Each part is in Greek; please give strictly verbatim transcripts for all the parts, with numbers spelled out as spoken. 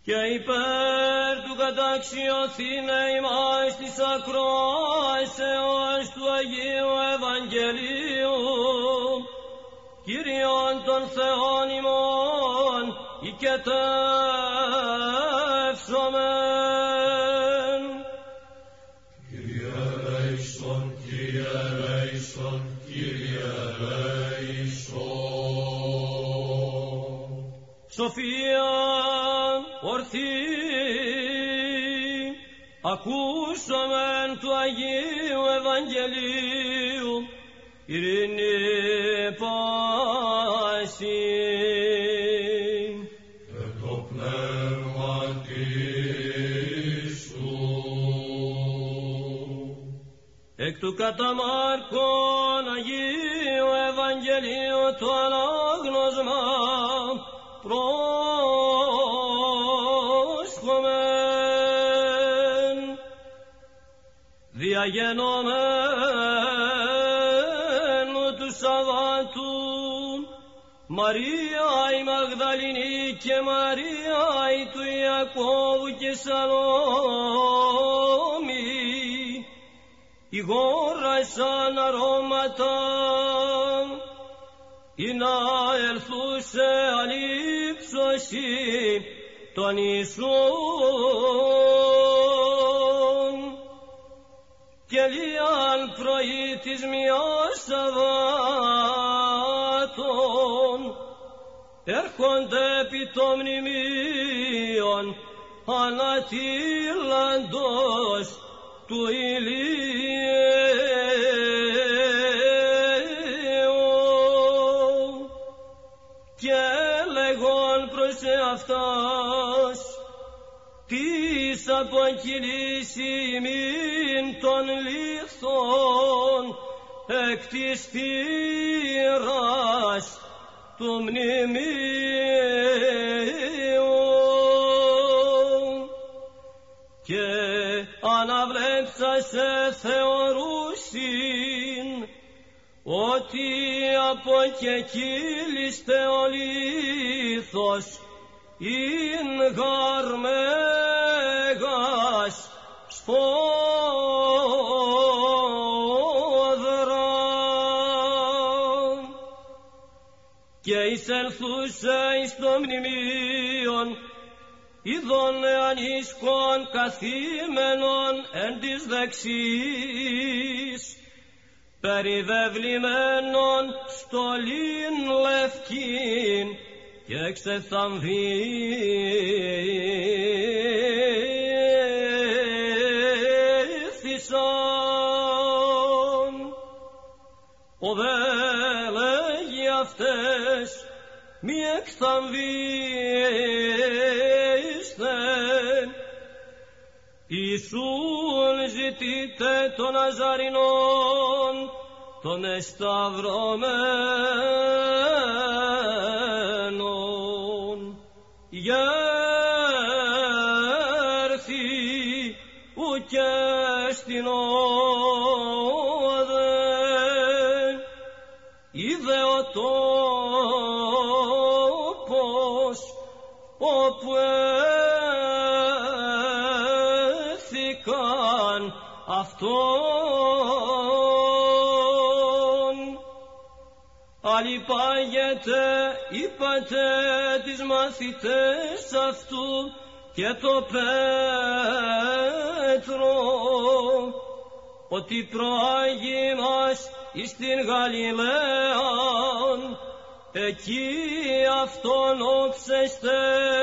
και υπέρ του καταξιωθήνε ημάς της ακροάσεως του Αγίου Ευαγγελίου, Κύριον των Θεών ημών οικετεύσομεν. Κύριε ελέησον, Κύριε ελέησον, Κύριε ελέησον. Σοφία ορθή, ακούσομεν του Αγίου Ευαγγελίου, ειρήνη πάση. Και το πνεύμα σου. Εκ του κατά Μάρκον Αγίου Ευαγγελίου το ανάγνωσμα πρόσχομεν, διαγενόμενου του Σαββάτου, Μαρία η Μαγδαληνή και Μαρία η του Ιακώβου και Σαλόμη ηγόρασαν αρώματα ή να ελθούσε αλήψωση των Ιησούν, και λίαν πρωί της μιας Σαββάτων έρχονται επί το μνημείον ανατίλαντος του ηλίου, και λέγον προς εαυτάς, τις αποκυλήσει ημίν των λίθων εκ της θύρας του μνημείου, και αναβλέψασε θεωρούσιν ότι αποκεκύλιστε ο λίθος ειν γαρ μέγας σφόδρα, και εισελθούσε εις το μνημείον είδον ανίσκον καθήμενον εν της δεξής, περιδευλημένον στολήν λευκήν και ξεθαμβήθησαν. Ο δε λέγει αυτές, μη εκθαμβήστε, Ιησούν ζητείτε των Ναζαρηνών, των εσταυρωμένων, γέρθη ουκέ στην όδε, είδε ο τόπος όπου έθηκαν αυτόν. Αλλιπάγεται, είπατε τις μαθητές αυτού και το Πέτρο, ότι προάγει μας εις την Γαλιλαίαν, εκεί αυτόν όψεστε,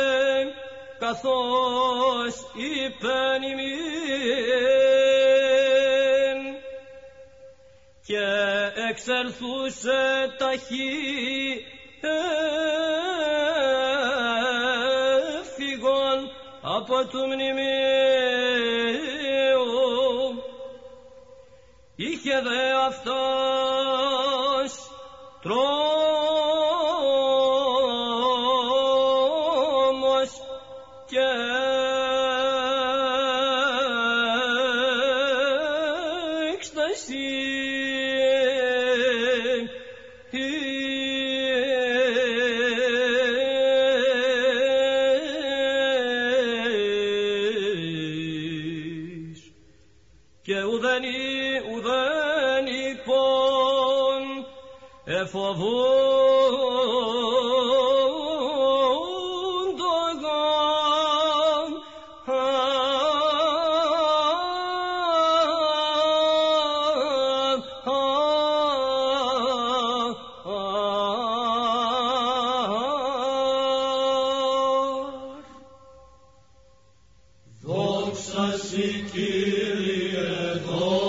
καθώς είπεν ημίν. Και εξελθούσε ταχύ έφυγον από του μνημείου, είχε δε αυτός τρόμος και έκσταση, και ουδενή ουδενικόν εφοβούντογαν. Δόξα σοι, Κύριε, δόξα